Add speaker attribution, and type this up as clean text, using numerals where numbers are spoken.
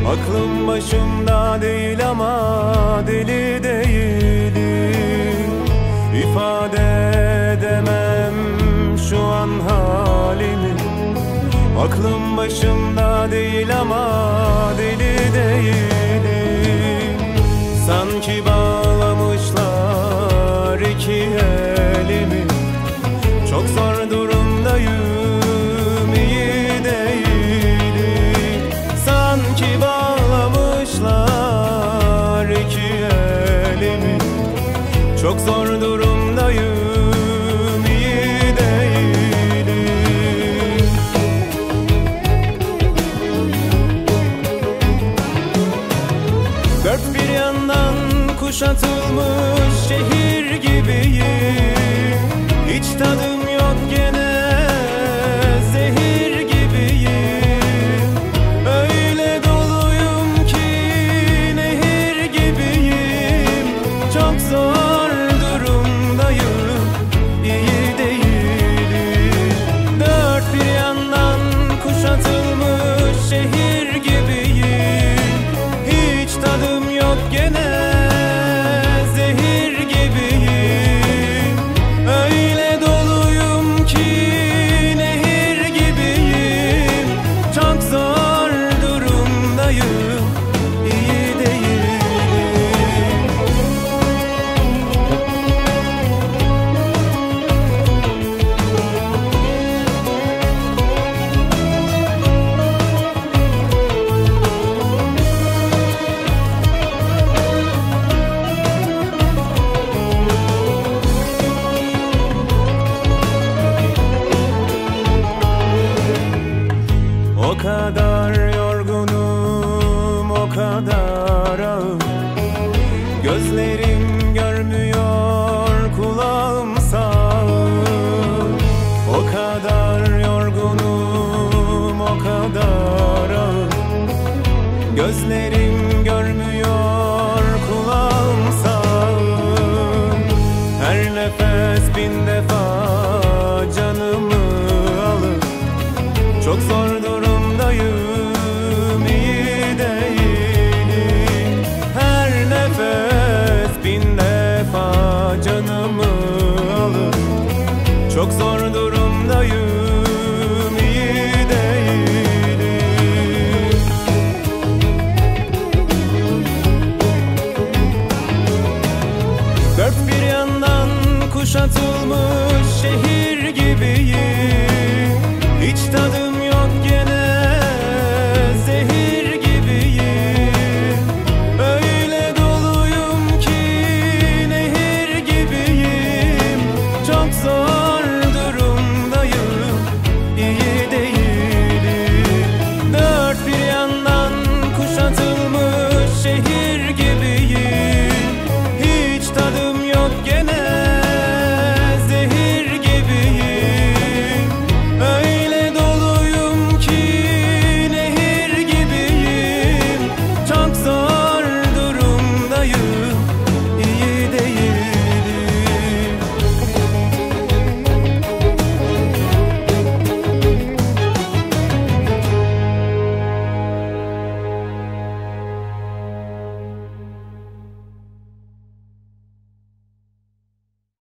Speaker 1: Aklım başımda değil ama deli değilim. İfade edemem şu an halimi. Aklım başımda değil ama deli değilim. Sanki bağlamışlar iki elimi. Çok zor durumdayım, iyi değilim. Sanki bağlamışlar iki elimi. Çok zor durumdayım, iyi değilim. Dört bir yandan kuşatılmış şehir gibiyim. Hiç tadım yok gene, zehir gibiyim. Öyle doluyum ki nehir gibiyim. Çok zor durumdayım, iyi değilim. Dört bir yandan kuşatılmış şehir gibiyim. Hiç tadım yok gene, zehir gibiyim. Öyle doluyum ki nehir gibiyim. Çok zor durumdayım, iyi değilim. O kadar yorgunum, o kadar ağır. Gözlerim görmüyor, kulağım sağır. O kadar yorgunum, o kadar ağır. Gözlerim